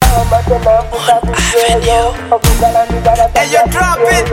Hey, you drop it,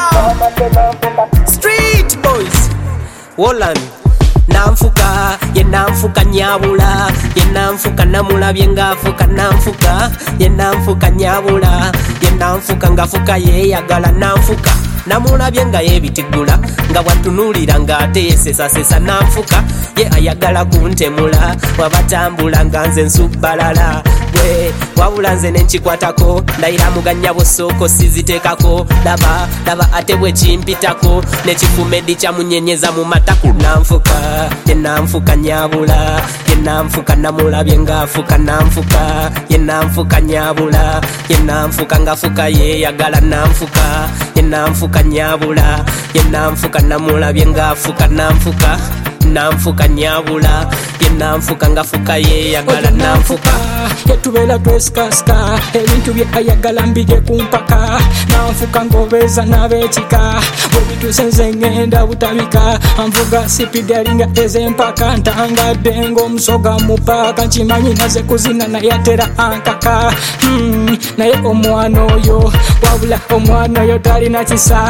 madam. Street boys. Wolan. Namfuka, ye namfuka nyabula, ye namfuka namulabye ngafuka namfuka, ye namfuka nyabula, ye namfuka ngafuka ye yagala namfuka. Namulabye nga yebitigula nga bwatunulira ng'ate yesesasesa namfuka ye ayagala kuntemula wabatambula nga nze nsubbalala gwe wabula nze nenkikwatako ndayira muganya bosoko siziteekako laba ate bwe kimpitako nekifumedi kyamunyenyeza mu matako namfuka ye namfuka nyabula ye namfuka namulabye ng'afuka namfuka ye namfuka nyabula ye namfuka ngafuka ye yagala namfuka ye namfuka nyabula ye namfuka namulabye ng'afuka namfuka namfuka nyabula ye namfuka ngafuka ye yagala namfuka yetubera twesikasika ebintu bye ayagala mbije kumpaka namfuka ngobeza n'abekika bwebituse nze ngenda butabika anvuga sipidalinga ezempaka ntangadde ng'omusoga mu paaka nkimanyi naze kuzina naye atera ankaka naye omwana oyo wabula omwana oyo talina kisa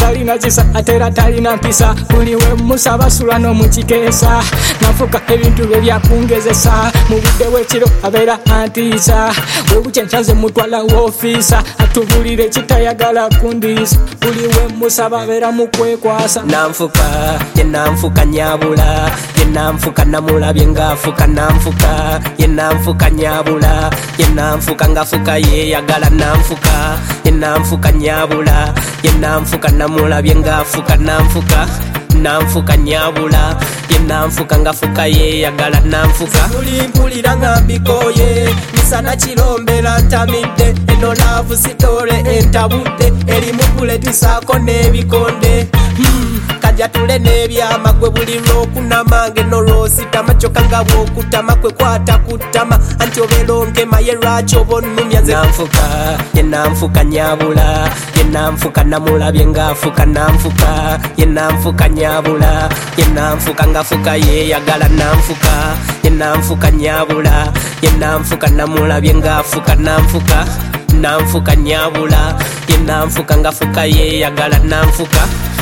atera talina mpisa buli we musabasula n'omukikeesa nafuka ebintu bye byakungezesa mu budde bw'ekiro abeera antiisa bwebukya nkyanze mutwala woofiisa atubulire kitayagala kundiisa buli we musaba abeera mu kwekwasa namfuka ye namfuka nyabula ye namfuka namulabye ng'afuka namfuka ye namfuka nyabula ye namfuka ngafuka ye yagala namfuka ye namfuka nyabula ye namfuka namulabye ng'afuka namfuka namfuka nyabula ye namfuka ngafuka ye yagala namfuka mulimpulira nga mbikoye misana kirombera ntamidde eno laavu sitole entabudde erimu kuletisaako n'ebikonde kajja tule n'ebyama gwe buli lw'okunamange n'olwositama kyokka nga bw'okutama kwe kwata kutama anti obeera onkema ye lwaki oba onnumya nze namfuka ye namfuka nyabula ye namfuka namulabye ng'afuka namfuka ye namfuka nyabula ye namfuka ngafuka ye yagala namfuka ye namfuka nyabula ye namfuka namulabye ng'afuka namfuka namfuka nyabula ye namfuka ngafuka ye yagala namfuka